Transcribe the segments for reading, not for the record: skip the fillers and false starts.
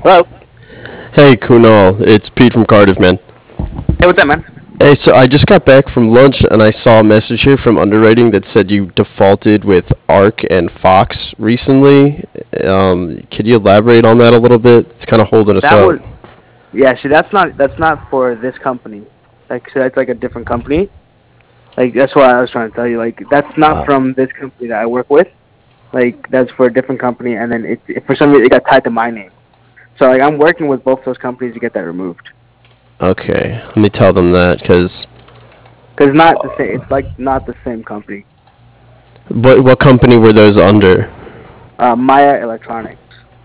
Hello. Hey Kunal, it's Pete from Cardiff, man. Hey, what's up, man? Hey, so I just got back from lunch and I saw a message here from underwriting that said you defaulted with Arc and Fox recently. Could you elaborate on that a little bit? It's kind of holding us That up. was yeah. See, that's not for this company. Like, so that's like a different company. Like, that's what I was trying to tell you. Like, that's not Uh, from this company that I work with. Like, that's for a different company, and then for some reason it got tied to my name. So like, I'm working with both those companies to get that removed. okay, let me tell them that because Cause it's not the same. It's like not the same company. what company were those under? Maya Electronics,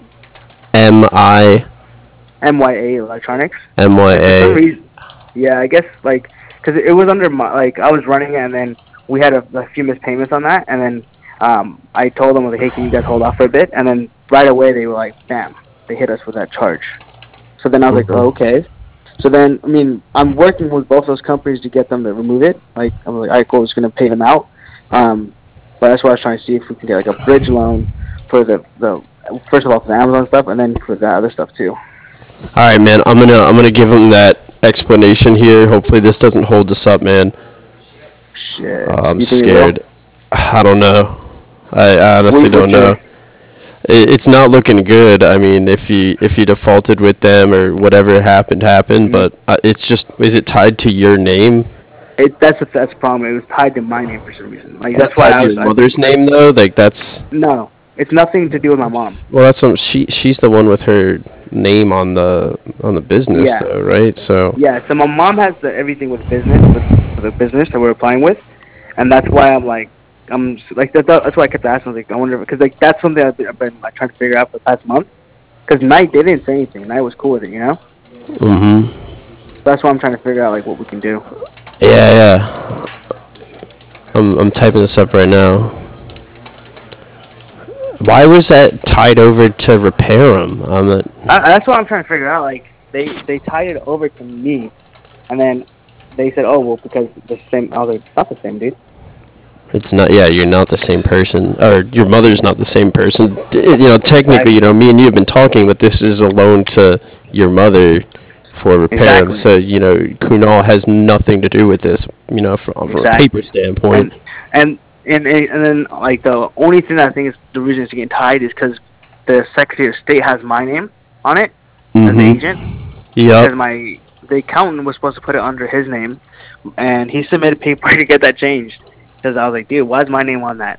MIMYA. MYA Electronics, and for some reason, yeah, I guess like because it was under my like I was running it, and then we had a few missed payments on that, and then I told them, like, hey, can you guys hold off for a bit? And then right away they were like, bam, they hit us with that charge. So then I was like, oh, Mhm. okay. So then, I mean, I'm working with both those companies to get them to remove it. Like, I'm like, all right, cool, just gonna pay them out. But that's why I was trying to see if we can get like a bridge loan for the first of all for the Amazon stuff, and then for the other stuff too. All right, man. I'm gonna give them that explanation here. Hopefully, this doesn't hold us up, man. Shit, I'm you think it will? scared. I don't know. I honestly don't What's know. your It's not looking good. I mean, if you defaulted with them or whatever happened. mhm. But it's just, is it tied to your name? That's the problem. It was tied to my name for some reason. Like, Is that that's why tied to your I've been mother's name though? Like that's no. It's nothing to do with my mom. well, that's what she's the one with her name on the business Yeah, though, right? So yeah. So my mom has everything with business with the business that we're applying with, and that's why that's why I kept asking. I was like, I wonder because like that's something I've been like trying to figure out for the past month. Because Knight they didn't say anything. Knight was cool with it. mhm. That's why I'm trying to figure out like what we can do. Yeah, yeah. I'm typing this up right now. Why was that tied over to repair them? That's what I'm trying to figure out. Like they tied it over to me, and then they said, oh well, because the same. I was like, it's not the same, dude. It's not. Yeah, you're not the same person, or your mother's not the same person. Technically, Exactly. me and you have been talking, but this is a loan to your mother for repair. Exactly. So, Kunal has nothing to do with this. From a paper Exactly. standpoint. And and and then like the only thing that I think is the reason it's getting tied is because the Secretary of State has my name on it as the Mm-hmm. agent Yep. because my the accountant was supposed to put it under his name, and he submitted paperwork to get that changed because I was like, dude, why is my name on that?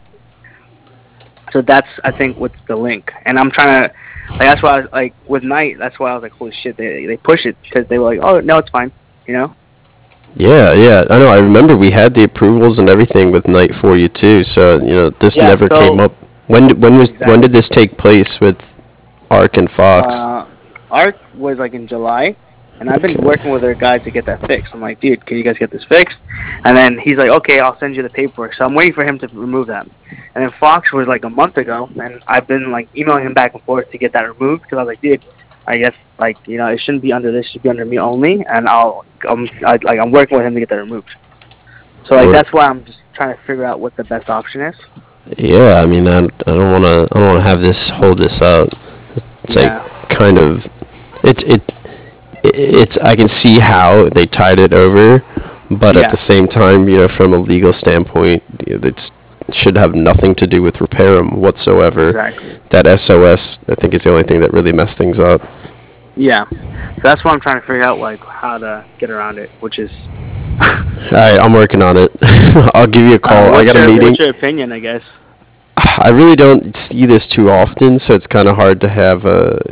So that's I think what's the link, and I'm trying to like that's why I was like with Knight. That's why I was like, holy shit, they push it because they were like, oh no, it's fine, you know. Yeah, yeah. I know. I remember we had the approvals and everything with Night for you too. So, this Yeah. never came So up. When did exactly. this take place with Ark and Fox? Uh, Arc was like in July, and I've been Okay. working with their guys to get that fixed. I'm like, dude, can you guys get this fixed? And then he's like, okay, I'll send you the paperwork. So I'm waiting for him to remove that. And then Fox was like a month ago, and I've been like emailing him back and forth to get that removed because I was like, dude, I guess like it shouldn't be under this, it should be under me only, and I'm working with him to get that removed. So like Or that's why I'm just trying to figure out what the best option is. Yeah, I mean, I don't wanna have this hold this up. It's like Yeah, kind of, it's it's I can see how they tied it over, but at the yeah, same time, from a legal standpoint, it should have nothing to do with repair 'em whatsoever. exactly. That SOS, I think, is the only thing that really messed things up. Yeah. So that's why I'm trying to figure out like how to get around it, which is All right, I'm working on it. I'll give you a call. I got a meeting. what's your opinion? I guess. I really don't see this too often, so it's kind of hard to have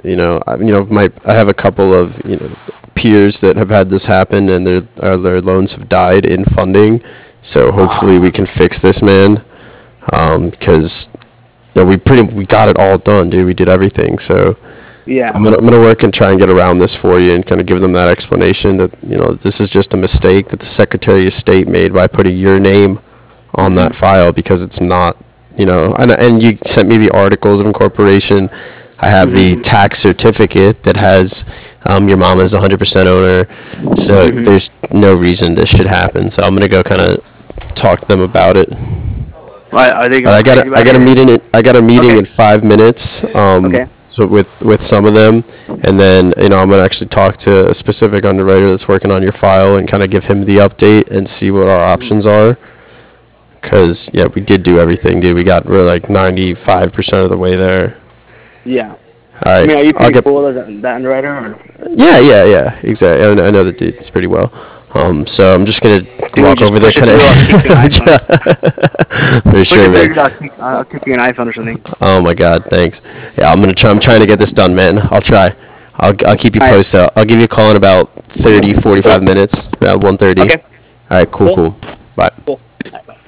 I have a couple of peers that have had this happen, and their loans have died in funding. So hopefully we Ah, can fix this, man. Because we got it all done, dude. We did everything. So yeah. I'm gonna work and try and get around this for you, and kind of give them that explanation that this is just a mistake that the Secretary of State made by putting your name on that Mhm. file, because it's not, and you sent me the articles of incorporation. I have the Mhm. tax certificate that has your mom as 100% owner, so Mhm. there's no reason this should happen. So I'm gonna go kind of talk to them about it. Why are they But going crazy I about got a it? meeting. I got a meeting Okay. in 5 minutes. Okay. so with some of them, and then I'm gonna actually talk to a specific underwriter that's working on your file and kind of give him the update and see what our options are. Cause yeah, we did do everything, dude. We're like 95% of the way there. Yeah. All right, I mean, are you I'll pretty get. cool as that underwriter? Or? Yeah, exactly. I know the dudes pretty well. So I'm just gonna walk just over there, push it kind through, I'll keep you an of. For Push sure, it man. through, I'll keep you an iPhone or something. Oh my God, thanks. Yeah, I'm trying to get this done, man. I'll try. I'll keep you All right. posted. I'll give you a call in about 30, 45 minutes, about 1:30. Okay. All right, cool. Cool. Bye. Cool. All right, bye.